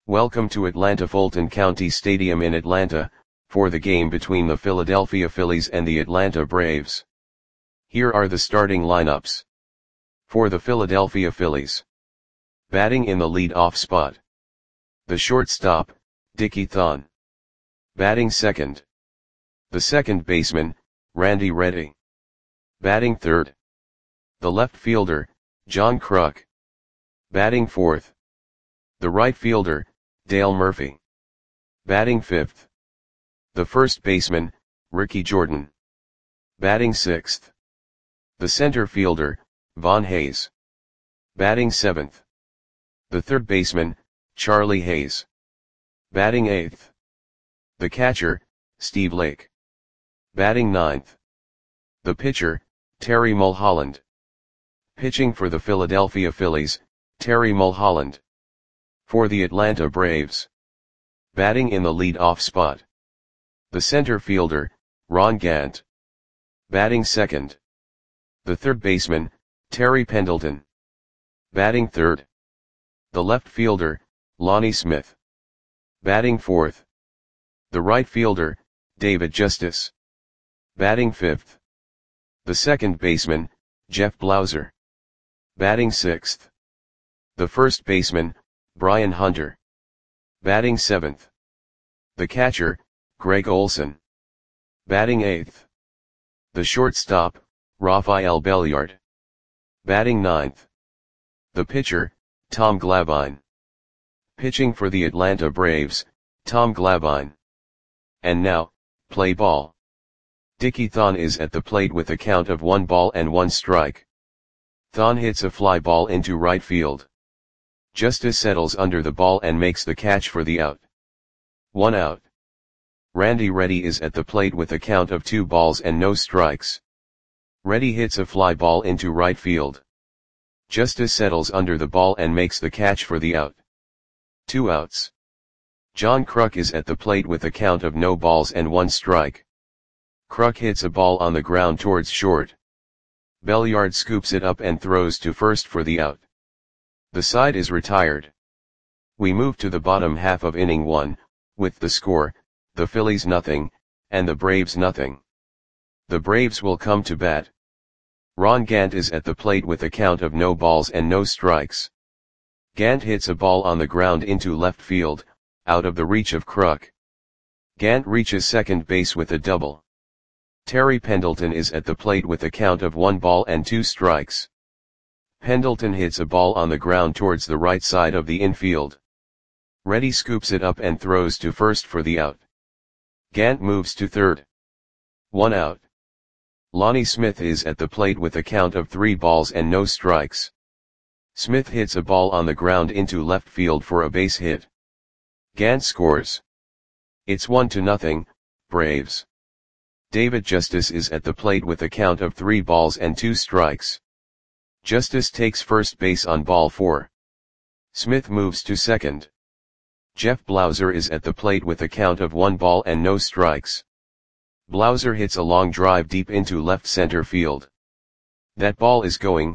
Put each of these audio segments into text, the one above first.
Welcome to Atlanta Fulton County Stadium in Atlanta, for the game between the Philadelphia Phillies and the Atlanta Braves. Here are the starting lineups. For the Philadelphia Phillies. Batting in the lead-off spot. The shortstop, Dickie Thon. Batting second. The second baseman, Randy Reddy. Batting third. The left fielder, John Kruk. Batting fourth. The right fielder, Dale Murphy. Batting fifth. The first baseman, Ricky Jordan. Batting sixth. The center fielder, Von Hayes. Batting seventh. The third baseman, Charlie Hayes. Batting eighth. The catcher, Steve Lake. Batting ninth. The pitcher, Terry Mulholland. Pitching for the Philadelphia Phillies, Terry Mulholland. For the Atlanta Braves. Batting in the lead-off spot. The center fielder, Ron Gant. Batting second. The third baseman, Terry Pendleton. Batting third. The left fielder, Lonnie Smith. Batting fourth. The right fielder, David Justice. Batting fifth. The second baseman, Jeff Blauser. Batting sixth. The first baseman, Brian Hunter. Batting seventh. The catcher, Greg Olson. Batting eighth. The shortstop, Rafael Belliard. Batting ninth. The pitcher, Tom Glavine. Pitching for the Atlanta Braves, Tom Glavine. And now, play ball. Dickie Thon is at the plate with a count of 1-1 Thon hits a fly ball into right field. Justice settles under the ball and makes the catch for the out. 1 out. Randy Reddy is at the plate with a count of 2-0. Reddy hits a fly ball into right field. Justice settles under the ball and makes the catch for the out. 2 outs. John Kruk is at the plate with a count of 0-1. Kruk hits a ball on the ground towards short. Belliard scoops it up and throws to first for the out. The side is retired. We move to the bottom half of inning 1, with the score, the Phillies nothing, and the Braves nothing. The Braves will come to bat. Ron Gant is at the plate with a count of 0-0. Gant hits a ball on the ground into left field, out of the reach of Kruk. Gant reaches second base with a double. Terry Pendleton is at the plate with a count of 1-2. Pendleton hits a ball on the ground towards the right side of the infield. Reddy scoops it up and throws to first for the out. Gant moves to third. 1 out. Lonnie Smith is at the plate with a count of 3-0. Smith hits a ball on the ground into left field for a base hit. Gant scores. It's 1-0, Braves. David Justice is at the plate with a count of 3-2. Justice takes first base on ball 4. Smith moves to second. Jeff Blauser is at the plate with a count of 1-0. Blauser hits a long drive deep into left center field. That ball is gone.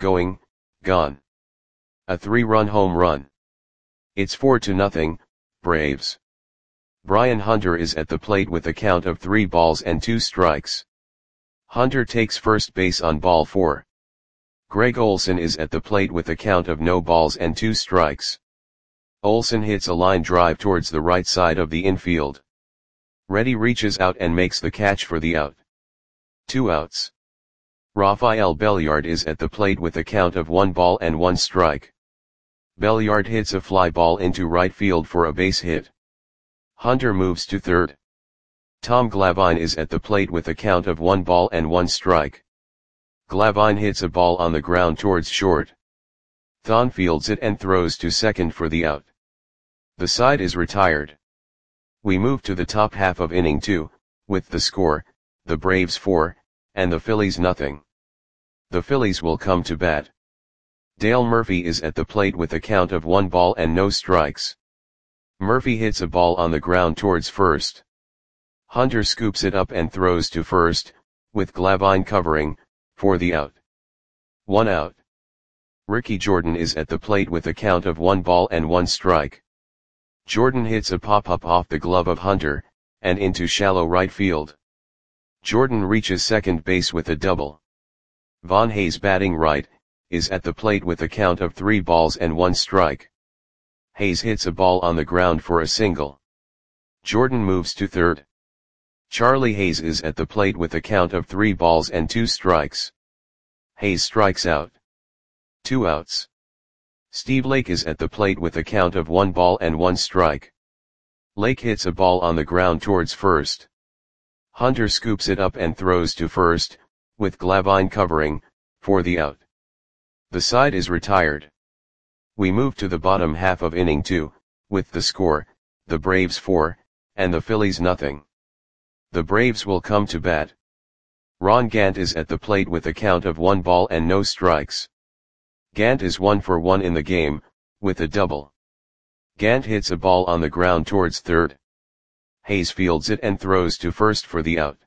A 3-run home run. It's 4-0, Braves. Brian Hunter is at the plate with a count of 3-2. Hunter takes first base on ball 4. Greg Olson is at the plate with a count of 0-2. Olson hits a line drive towards the right side of the infield. Reddy reaches out and makes the catch for the out. 2 outs. Rafael Belliard is at the plate with a count of 1-1. Belliard hits a fly ball into right field for a base hit. Hunter moves to third. Tom Glavine is at the plate with a count of 1-1. Glavine hits a ball on the ground towards short. Thon fields it and throws to second for the out. The side is retired. We move to the top half of inning 2, with the score, the Braves 4, and the Phillies nothing. The Phillies will come to bat. Dale Murphy is at the plate with a count of 1-0. Murphy hits a ball on the ground towards first. Hunter scoops it up and throws to first, with Glavine covering, for the out. 1 out. Ricky Jordan is at the plate with a count of 1-1. Jordan hits a pop-up off the glove of Hunter, and into shallow right field. Jordan reaches second base with a double. Von Hayes, batting right, is at the plate with a count of 3 balls and 1 strike. Hayes hits a ball on the ground for a single. Jordan moves to third. Charlie Hayes is at the plate with a count of 3 balls and 2 strikes. Hayes strikes out. 2 outs. Steve Lake is at the plate with a count of 1 ball and 1 strike. Lake hits a ball on the ground towards first. Hunter scoops it up and throws to first, with Glavine covering, for the out. The side is retired. We move to the bottom half of inning 2, with the score, the Braves 4, and the Phillies nothing. The Braves will come to bat. Ron Gant is at the plate with a count of 1 ball and no strikes. Gant is 1 for 1 in the game, with a double. Gant hits a ball on the ground towards third. Hayes fields it and throws to first for the out.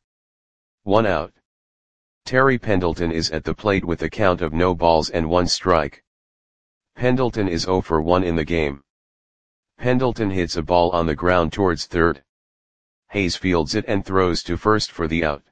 1 out. Terry Pendleton is at the plate with a count of no balls and 1 strike. Pendleton is 0 for 1 in the game. Pendleton hits a ball on the ground towards third. Hayes fields it and throws to first for the out.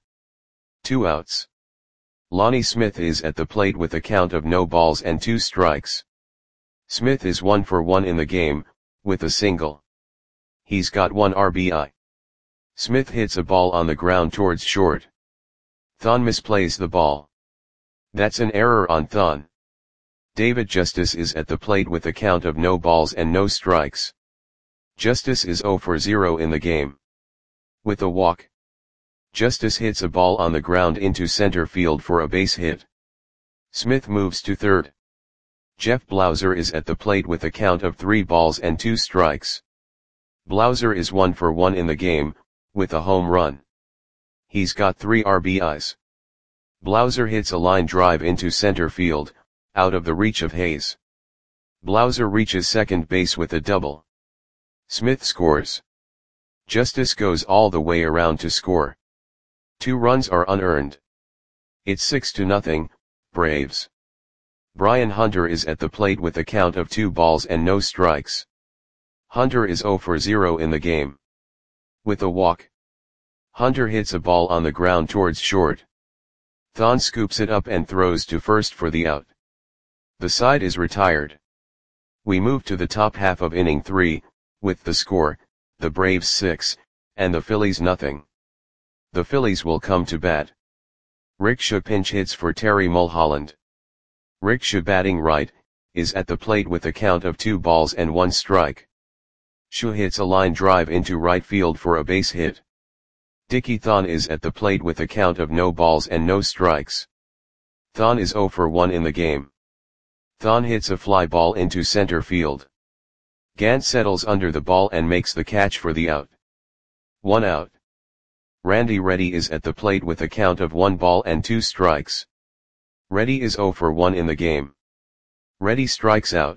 2 outs. Lonnie Smith is at the plate with a count of no balls and 2 strikes. Smith is 1 for 1 in the game, with a single. He's got 1 RBI. Smith hits a ball on the ground towards short. Thon misplays the ball. That's an error on Thon. David Justice is at the plate with a count of no balls and no strikes. Justice is 0 for 0 in the game. With a walk. Justice hits a ball on the ground into center field for a base hit. Smith moves to third. Jeff Blauser is at the plate with a count of 3 balls and 2 strikes. Blauser is 1 for 1 in the game, with a home run. He's got 3 RBIs. Blauser hits a line drive into center field, out of the reach of Hayes. Blauser reaches second base with a double. Smith scores. Justice goes all the way around to score. 2 runs are unearned. It's 6-0, Braves. Brian Hunter is at the plate with a count of 2 balls and no strikes. Hunter is 0 for 0 in the game. With a walk. Hunter hits a ball on the ground towards short. Thon scoops it up and throws to first for the out. The side is retired. We move to the top half of inning 3, with the score, the Braves 6, and the Phillies nothing. The Phillies will come to bat. Rickshaw pinch hits for Terry Mulholland. Rickshaw, batting right, is at the plate with a count of 2 balls and 1 strike. Shaw hits a line drive into right field for a base hit. Dickie Thon is at the plate with a count of no balls and no strikes. Thon is 0 for 1 in the game. Thon hits a fly ball into center field. Gant settles under the ball and makes the catch for the out. 1 out. Randy Reddy is at the plate with a count of 1 ball and 2 strikes. Reddy is 0 for 1 in the game. Reddy strikes out.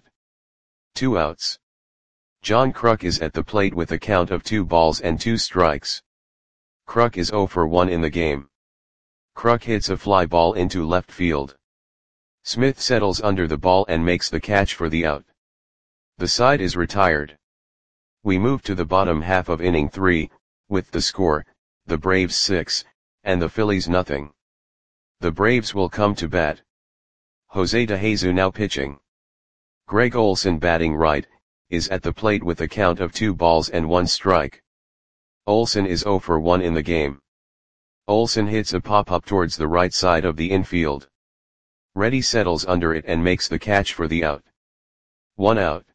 2 outs. John Kruk is at the plate with a count of 2 balls and 2 strikes. Kruk is 0 for 1 in the game. Kruk hits a fly ball into left field. Smith settles under the ball and makes the catch for the out. The side is retired. We move to the bottom half of inning 3, with the score, the Braves 6, and the Phillies nothing. The Braves will come to bat. Jose DeJesus now pitching. Greg Olson, batting right, is at the plate with a count of 2 balls and 1 strike. Olson is 0 for 1 in the game. Olson hits a pop-up towards the right side of the infield. Reddy settles under it and makes the catch for the out. 1 out.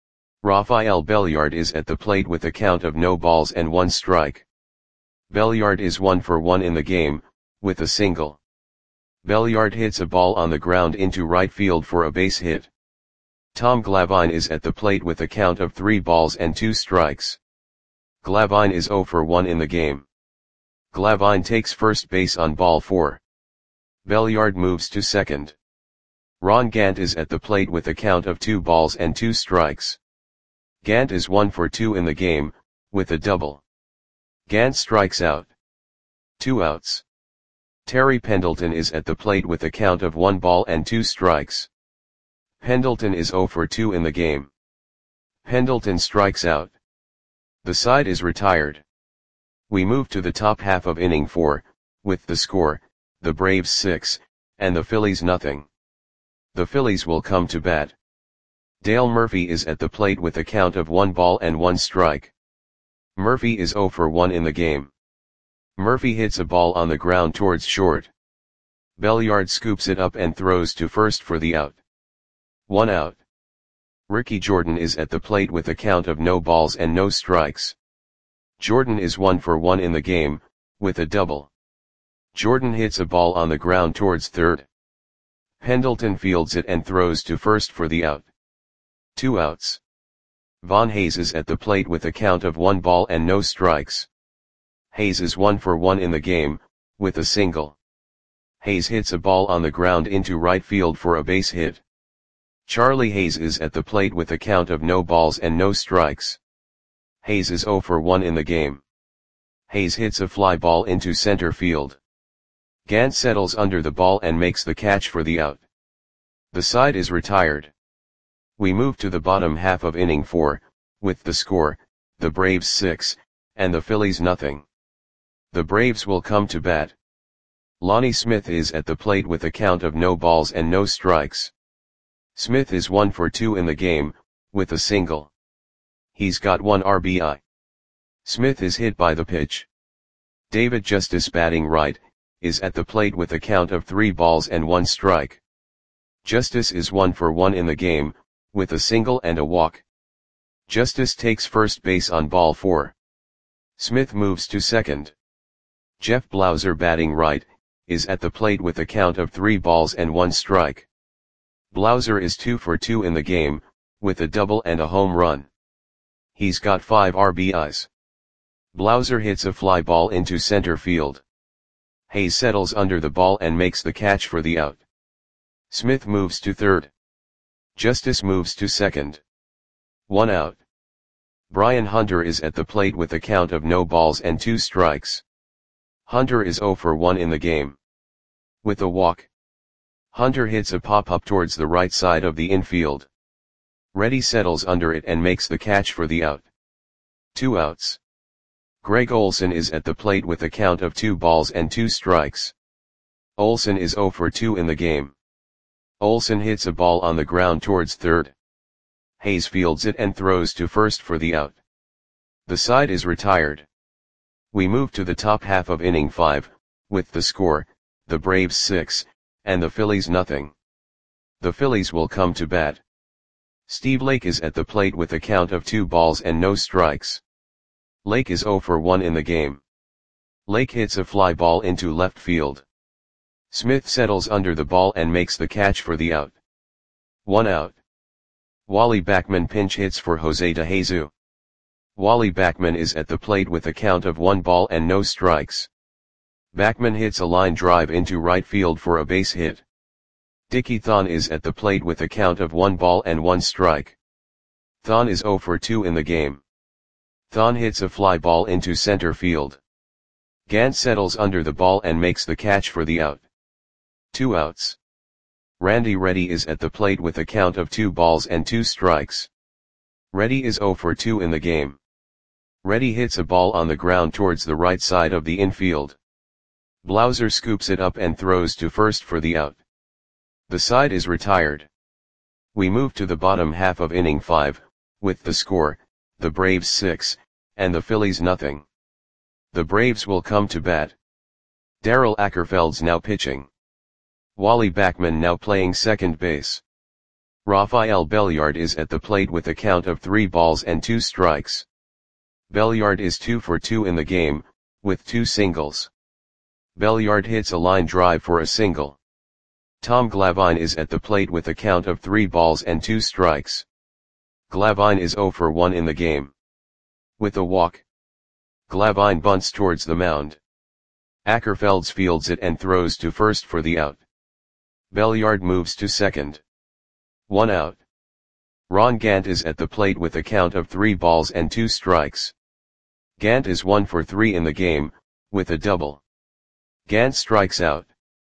Rafael Belliard is at the plate with a count of no balls and 1 strike. Belliard is 1 for 1 in the game, with a single. Belliard hits a ball on the ground into right field for a base hit. Tom Glavine is at the plate with a count of 3 balls and 2 strikes. Glavine is 0 for 1 in the game. Glavine takes first base on ball 4. Belliard moves to second. Ron Gant is at the plate with a count of 2 balls and 2 strikes. Gant is 1 for 2 in the game, with a double. Gant strikes out. 2 outs. Terry Pendleton is at the plate with a count of 1 ball and 2 strikes. Pendleton is 0 for 2 in the game. Pendleton strikes out. The side is retired. We move to the top half of inning 4, with the score, the Braves 6, and the Phillies nothing. The Phillies will come to bat. Dale Murphy is at the plate with a count of 1 ball and 1 strike. Murphy is 0 for 1 in the game. Murphy hits a ball on the ground towards short. Belliard scoops it up and throws to first for the out. 1 out. Ricky Jordan is at the plate with a count of no balls and no strikes. Jordan is 1 for 1 in the game, with a double. Jordan hits a ball on the ground towards third. Pendleton fields it and throws to first for the out. 2 outs. Von Hayes is at the plate with a count of 1 ball and no strikes. Hayes is 1 for 1 in the game, with a single. Hayes hits a ball on the ground into right field for a base hit. Charlie Hayes is at the plate with a count of no balls and no strikes. Hayes is 0 for 1 in the game. Hayes hits a fly ball into center field. Gant settles under the ball and makes the catch for the out. The side is retired. We move to the bottom half of inning 4, with the score, the Braves 6, and the Phillies nothing. The Braves will come to bat. Lonnie Smith is at the plate with a count of no balls and no strikes. Smith is 1 for 2 in the game, with a single. He's got 1 RBI. Smith is hit by the pitch. David Justice, batting right, is at the plate with a count of 3 balls and 1 strike. Justice is 1 for 1 in the game, with a single and a walk. Justice takes first base on ball 4. Smith moves to second. Jeff Blauser, batting right, is at the plate with a count of 3 balls and 1 strike. Blauser is 2 for 2 in the game, with a double and a home run. He's got 5 RBIs. Blauser hits a fly ball into center field. Hayes settles under the ball and makes the catch for the out. Smith moves to third. Justice moves to second. 1 out. Brian Hunter is at the plate with a count of no balls and 2 strikes. Hunter is 0 for 1 in the game. With a walk. Hunter hits a pop-up towards the right side of the infield. Reddy settles under it and makes the catch for the out. 2 outs. Greg Olson is at the plate with a count of 2 balls and 2 strikes. Olson is 0 for 2 in the game. Olson hits a ball on the ground towards third. Hayes fields it and throws to first for the out. The side is retired. We move to the top half of inning 5, with the score, the Braves 6, and the Phillies nothing. The Phillies will come to bat. Steve Lake is at the plate with a count of 2 balls and no strikes. Lake is 0 for 1 in the game. Lake hits a fly ball into left field. Smith settles under the ball and makes the catch for the out. 1 out. Wally Backman pinch hits for Jose De Jesus. Wally Backman is at the plate with a count of 1 ball and no strikes. Backman hits a line drive into right field for a base hit. Dickie Thon is at the plate with a count of 1 ball and 1 strike. Thon is 0 for 2 in the game. Thon hits a fly ball into center field. Gant settles under the ball and makes the catch for the out. 2 outs. Randy Reddy is at the plate with a count of 2 balls and 2 strikes. Reddy is 0 for 2 in the game. Reddy hits a ball on the ground towards the right side of the infield. Blauser scoops it up and throws to first for the out. The side is retired. We move to the bottom half of inning 5, with the score, the Braves 6, and the Phillies nothing. The Braves will come to bat. Darrell Ackerfeld's now pitching. Wally Backman now playing second base. Rafael Belliard is at the plate with a count of 3 balls and 2 strikes. Belliard is 2 for 2 in the game, with 2 singles. Belliard hits a line drive for a single. Tom Glavine is at the plate with a count of 3 balls and 2 strikes. Glavine is 0 for 1 in the game. With a walk. Glavine bunts towards the mound. Ackerfelds fields it and throws to first for the out. Belliard moves to second. 1 out. Ron Gant is at the plate with a count of 3 balls and 2 strikes. Gant is 1 for 3 in the game, with a double. Gant strikes out.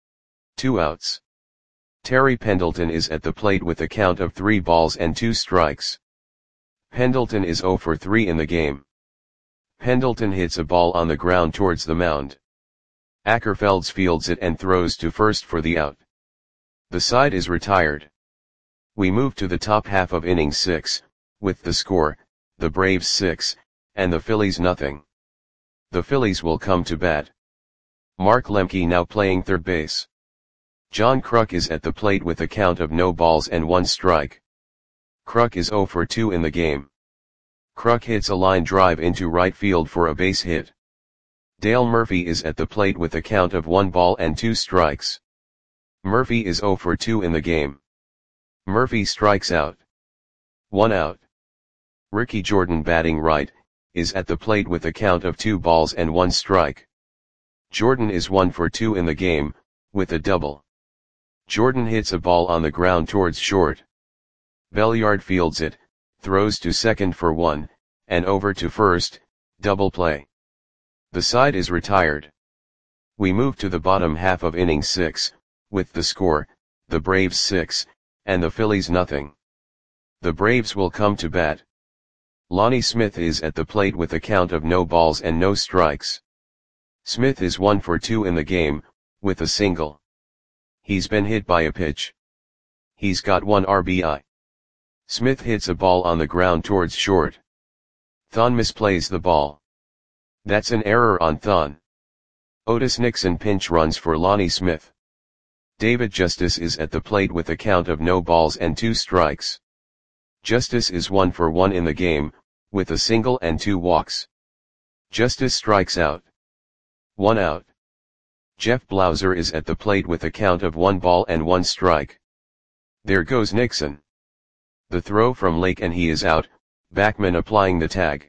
2 outs. Terry Pendleton is at the plate with a count of 3 balls and 2 strikes. Pendleton is 0 for 3 in the game. Pendleton hits a ball on the ground towards the mound. Ackerfelds fields it and throws to first for the out. The side is retired. We move to the top half of inning 6, with the score, the Braves 6, and the Phillies nothing. The Phillies will come to bat. Mark Lemke now playing third base. John Kruk is at the plate with a count of no balls and 1 strike. Kruk is 0 for 2 in the game. Kruk hits a line drive into right field for a base hit. Dale Murphy is at the plate with a count of 1 ball and 2 strikes. Murphy is 0 for 2 in the game. Murphy strikes out. 1 out. Ricky Jordan batting right, is at the plate with a count of 2 balls and 1 strike. Jordan is 1 for 2 in the game, with a double. Jordan hits a ball on the ground towards short. Belliard fields it, throws to second for 1, and over to first, double play. The side is retired. We move to the bottom half of inning 6, with the score, the Braves 6, and the Phillies nothing. The Braves will come to bat. Lonnie Smith is at the plate with a count of no balls and no strikes. Smith is 1 for 2 in the game, with a single. He's been hit by a pitch. He's got 1 RBI. Smith hits a ball on the ground towards short. Thon misplays the ball. That's an error on Thon. Otis Nixon pinch runs for Lonnie Smith. David Justice is at the plate with a count of no balls and 2 strikes. Justice is 1 for 1 in the game, with a single and 2 walks. Justice strikes out. 1 out. Jeff Blauser is at the plate with a count of 1 ball and 1 strike. There goes Nixon. The throw from Lake and he is out, Backman applying the tag.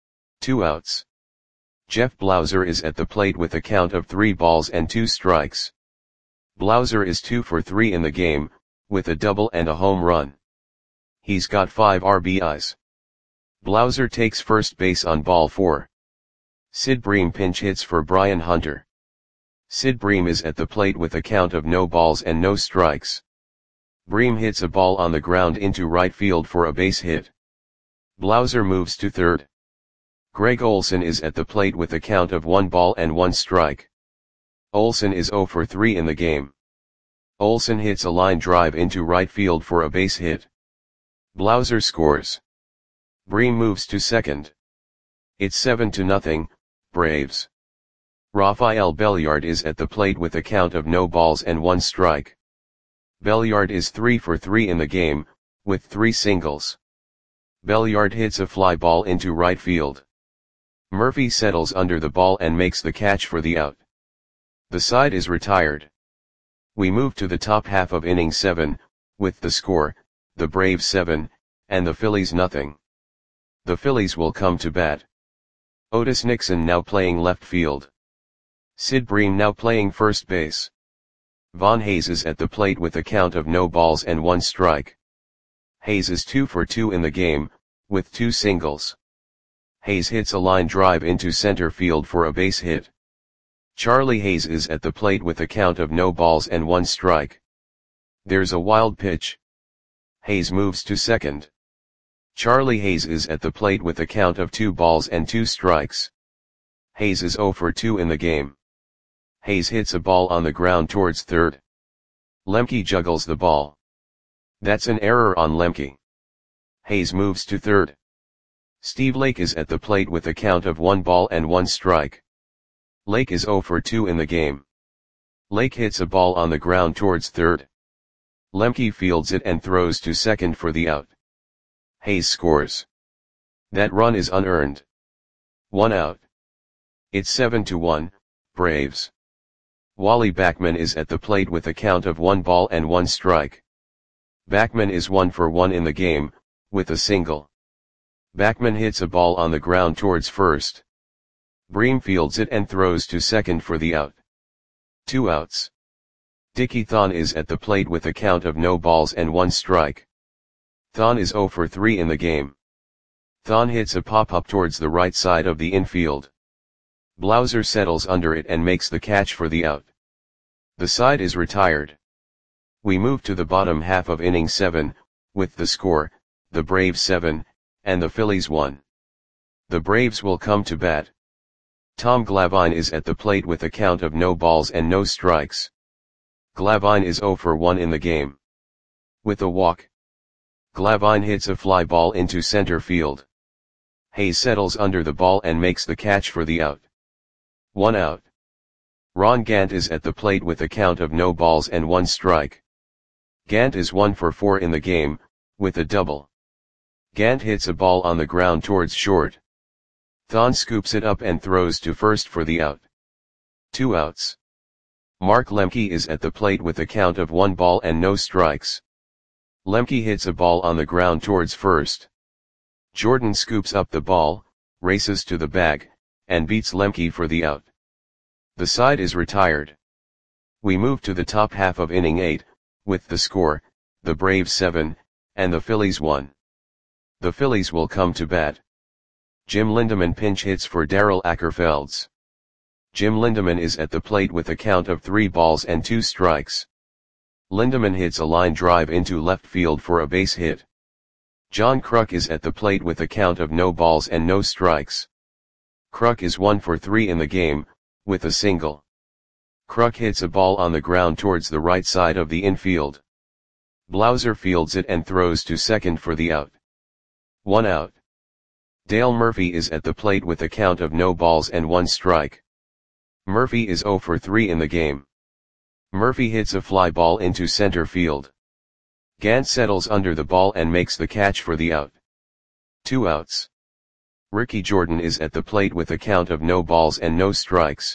2 outs. Jeff Blauser is at the plate with a count of 3 balls and 2 strikes. Blauser is 2 for 3 in the game, with a double and a home run. He's got 5 RBIs. Blauser takes first base on ball 4. Sid Bream pinch hits for Brian Hunter. Sid Bream is at the plate with a count of no balls and no strikes. Bream hits a ball on the ground into right field for a base hit. Blauser moves to third. Greg Olson is at the plate with a count of 1 ball and 1 strike. Olson is 0 for 3 in the game. Olson hits a line drive into right field for a base hit. Blauser scores. Bream moves to second. It's 7-0, Braves. Rafael Belliard is at the plate with a count of no balls and 1 strike. Belliard is 3 for 3 in the game, with 3 singles. Belliard hits a fly ball into right field. Murphy settles under the ball and makes the catch for the out. The side is retired. We move to the top half of inning 7, with the score, the Braves 7, and the Phillies nothing. The Phillies will come to bat. Otis Nixon now playing left field. Sid Bream now playing first base. Von Hayes is at the plate with a count of no balls and 1 strike. Hayes is 2 for 2 in the game, with 2 singles. Hayes hits a line drive into center field for a base hit. Charlie Hayes is at the plate with a count of no balls and 1 strike. There's a wild pitch. Hayes moves to second. Charlie Hayes is at the plate with a count of 2 balls and 2 strikes. Hayes is 0 for 2 in the game. Hayes hits a ball on the ground towards third. Lemke juggles the ball. That's an error on Lemke. Hayes moves to third. Steve Lake is at the plate with a count of 1 ball and 1 strike. Lake is 0 for 2 in the game. Lake hits a ball on the ground towards third. Lemke fields it and throws to second for the out. Hayes scores. That run is unearned. 1 out. It's 7-1, Braves. Wally Backman is at the plate with a count of 1 ball and 1 strike. Backman is 1 for 1 in the game, with a single. Backman hits a ball on the ground towards first. Bream fields it and throws to second for the out. 2 outs. Dickie Thon is at the plate with a count of no balls and 1 strike. Thon is 0 for 3 in the game. Thon hits a pop-up towards the right side of the infield. Blauser settles under it and makes the catch for the out. The side is retired. We move to the bottom half of inning 7, with the score, the Braves 7, and the Phillies 1. The Braves will come to bat. Tom Glavine is at the plate with a count of no balls and no strikes. Glavine is 0 for 1 in the game. With a walk, Glavine hits a fly ball into center field. Hayes settles under the ball and makes the catch for the out. 1 out. Ron Gant is at the plate with a count of no balls and 1 strike. Gant is 1 for 4 in the game, with a double. Gant hits a ball on the ground towards short. Thon scoops it up and throws to first for the out. 2 outs. Mark Lemke is at the plate with a count of 1 ball and no strikes. Lemke hits a ball on the ground towards first. Jordan scoops up the ball, races to the bag, and beats Lemke for the out. The side is retired. We move to the top half of inning 8, with the score, the Braves 7, and the Phillies 1. The Phillies will come to bat. Jim Lindemann pinch hits for Darrell Ackerfelds. Jim Lindemann is at the plate with a count of 3 balls and 2 strikes. Lindemann hits a line drive into left field for a base hit. John Kruk is at the plate with a count of no balls and no strikes. Kruk is 1 for 3 in the game, with a single. Kruk hits a ball on the ground towards the right side of the infield. Blauser fields it and throws to second for the out. 1 out. Dale Murphy is at the plate with a count of no balls and 1 strike. Murphy is 0 for 3 in the game. Murphy hits a fly ball into center field. Gant settles under the ball and makes the catch for the out. 2 outs. Ricky Jordan is at the plate with a count of no balls and no strikes.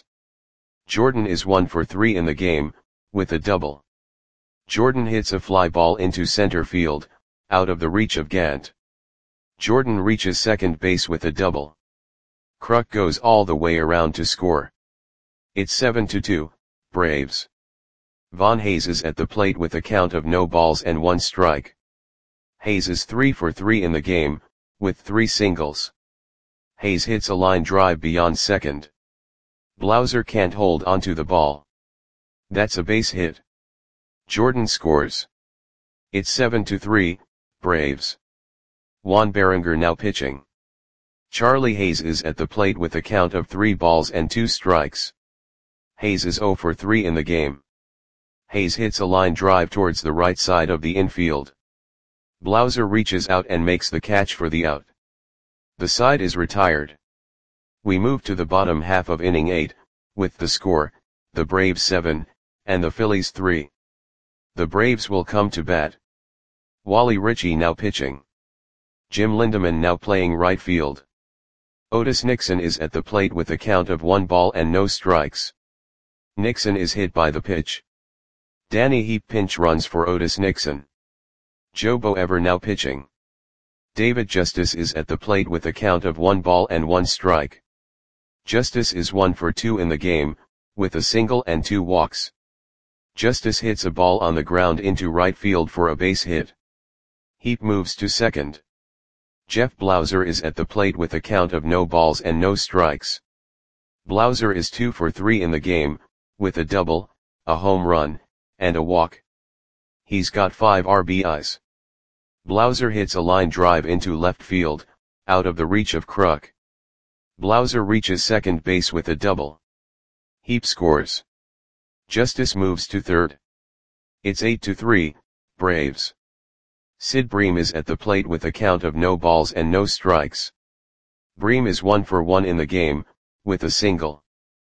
Jordan is 1 for 3 in the game, with a double. Jordan hits a fly ball into center field, out of the reach of Gant. Jordan reaches second base with a double. Kruk goes all the way around to score. It's 7-2, Braves. Von Hayes is at the plate with a count of no balls and 1 strike. Hayes is 3 for 3 in the game, with 3 singles. Hayes hits a line drive beyond second. Blauser can't hold onto the ball. That's a base hit. Jordan scores. It's 7-3, Braves. Juan Berenger now pitching. Charlie Hayes is at the plate with a count of 3 balls and 2 strikes. Hayes is 0 for 3 in the game. Hayes hits a line drive towards the right side of the infield. Blauser reaches out and makes the catch for the out. The side is retired. We move to the bottom half of inning 8, with the score, the Braves 7, and the Phillies 3. The Braves will come to bat. Wally Ritchie now pitching. Jim Lindemann now playing right field. Otis Nixon is at the plate with a count of 1 ball and no strikes. Nixon is hit by the pitch. Danny Heap pinch runs for Otis Nixon. Joe Boever now pitching. David Justice is at the plate with a count of 1 ball and 1 strike. Justice is 1 for 2 in the game, with a single and 2 walks. Justice hits a ball on the ground into right field for a base hit. Heap moves to second. Jeff Blauser is at the plate with a count of no balls and no strikes. Blauser is 2 for 3 in the game, with a double, a home run, and a walk. He's got 5 RBIs. Blauser hits a line drive into left field, out of the reach of Kruk. Blauser reaches second base with a double. Heap scores. Justice moves to third. It's 8-3, Braves. Sid Bream is at the plate with a count of no balls and no strikes. Bream is 1 for 1 in the game, with a single.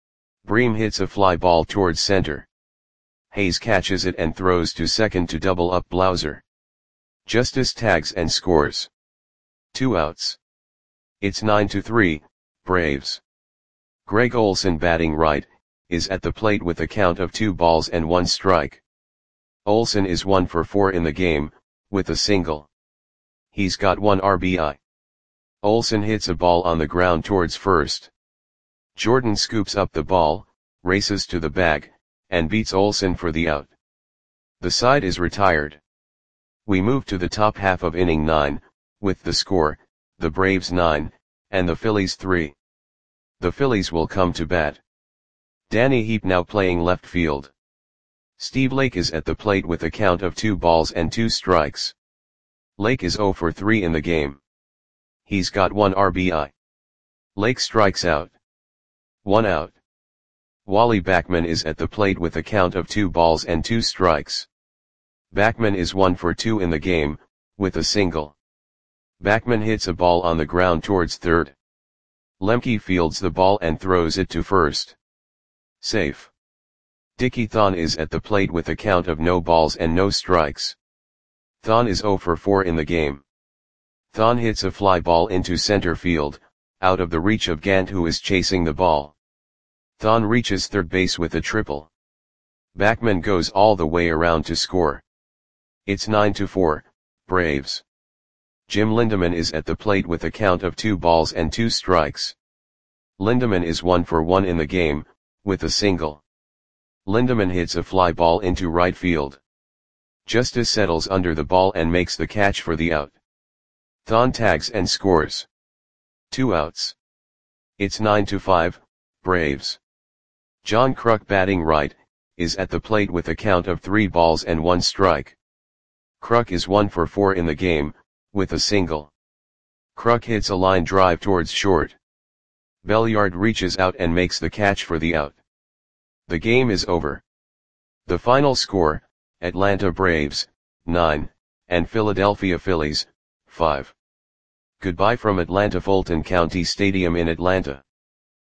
Bream hits a fly ball towards center. Hayes catches it and throws to second to double up Blauser. Justice tags and scores. 2 outs. It's 9-3, Braves. Greg Olson batting right, is at the plate with a count of 2 balls and 1 strike. Olson is 1 for 4 in the game, with a single. He's got 1 RBI. Olson hits a ball on the ground towards first. Jordan scoops up the ball, races to the bag, and beats Olson for the out. The side is retired. We move to the top half of inning 9, with the score, the Braves 9, and the Phillies 3. The Phillies will come to bat. Danny Heap now playing left field. Steve Lake is at the plate with a count of 2 balls and 2 strikes. Lake is 0 for 3 in the game. He's got 1 RBI. Lake strikes out. 1 out. Wally Backman is at the plate with a count of 2 balls and 2 strikes. Backman is 1 for 2 in the game, with a single. Backman hits a ball on the ground towards third. Lemke fields the ball and throws it to first. Safe. Dickie Thon is at the plate with a count of no balls and no strikes. Thon is 0 for 4 in the game. Thon hits a fly ball into center field, out of the reach of Gant, who is chasing the ball. Thon reaches third base with a triple. Backman goes all the way around to score. It's 9-4, Braves. Jim Lindemann is at the plate with a count of 2 balls and 2 strikes. Lindemann is 1 for 1 in the game, with a single. Lindemann hits a fly ball into right field. Justice settles under the ball and makes the catch for the out. Thon tags and scores. 2 outs. It's 9-5, Braves. John Kruk, batting right, is at the plate with a count of 3 balls and 1 strike. Kruk is 1 for 4 in the game, with a single. Kruk hits a line drive towards short. Belliard reaches out and makes the catch for the out. The game is over. The final score, Atlanta Braves, 9, and Philadelphia Phillies, 5. Goodbye from Atlanta, Fulton County Stadium in Atlanta.